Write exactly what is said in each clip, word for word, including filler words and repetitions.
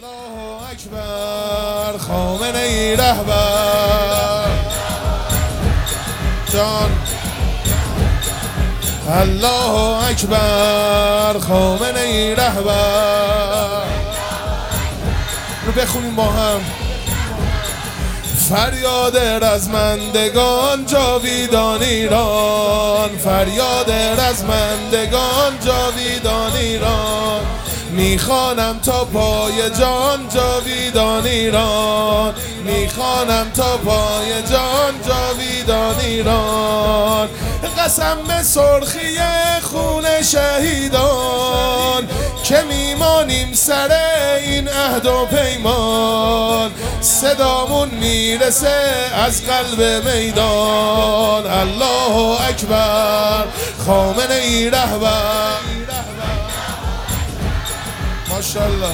الله اکبر خامنه ای رهبر جان. الله اکبر خامنه ای رهبر. رو بخونیم با هم. فریاد رزمندگان جاویدان ایران، فریاد رزمندگان جاویدان ایران، میخوانم تا پای جان جاویدان ایران، میخوانم تا پای جان جاویدان ایران. قسم به سرخی خون شهیدان که میمانیم سر این عهد و پیمان، صدامون میرسه از قلب میدان. الله اکبر خامنه ای رهبر. ماشاءالله.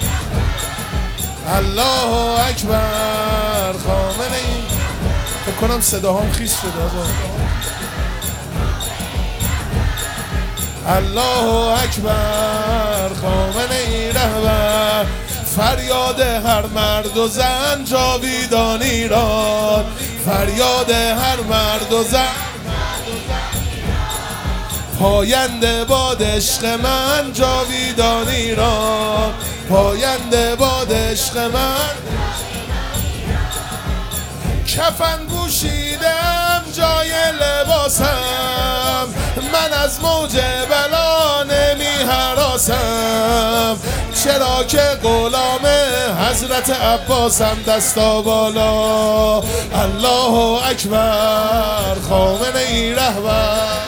الله اکبر خامنه ای. فکر کنم صداهام خیس شده آقا. الله اکبر خامنه ای رهبر. فریاد هر مرد و زن جاویدان ایران، فریاد هر مرد و زن. پاینده باد عشق من جاویدان ایران، پاینده باد عشق من. کفن پوشیدم جای لباسم، من از موج بلا نمی هراسم، چرا که غلام حضرت عباسم. دستا بالا. الله اکبر خامنه ای رهبر.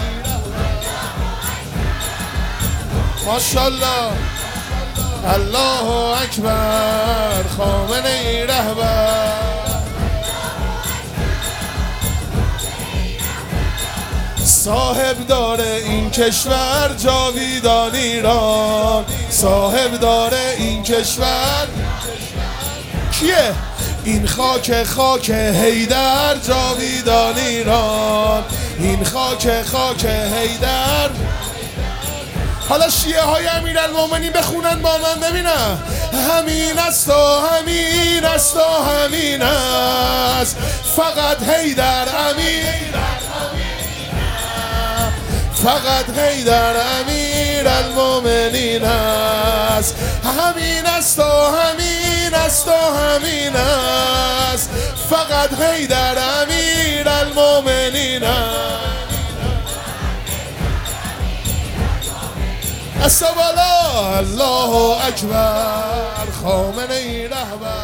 ماشاءالله. الله اکبر خامنه ای رهبر. صاحب داره این کشور جاویدان ایران، صاحب داره این کشور کیه؟ این خاک خاک حیدر جاویدان ایران، این خاک خاک حیدر. حالا شیعه های امیرالمومنین بخونن با من ببینم. همین است و همین است و همین است، فقط حیدر امیر، فقط حیدر امیرالمومنین است. همین است و همین است و همین است، فقط حیدر امیرالمومنین است. السلام الله اکبر خامنه ای رهبر.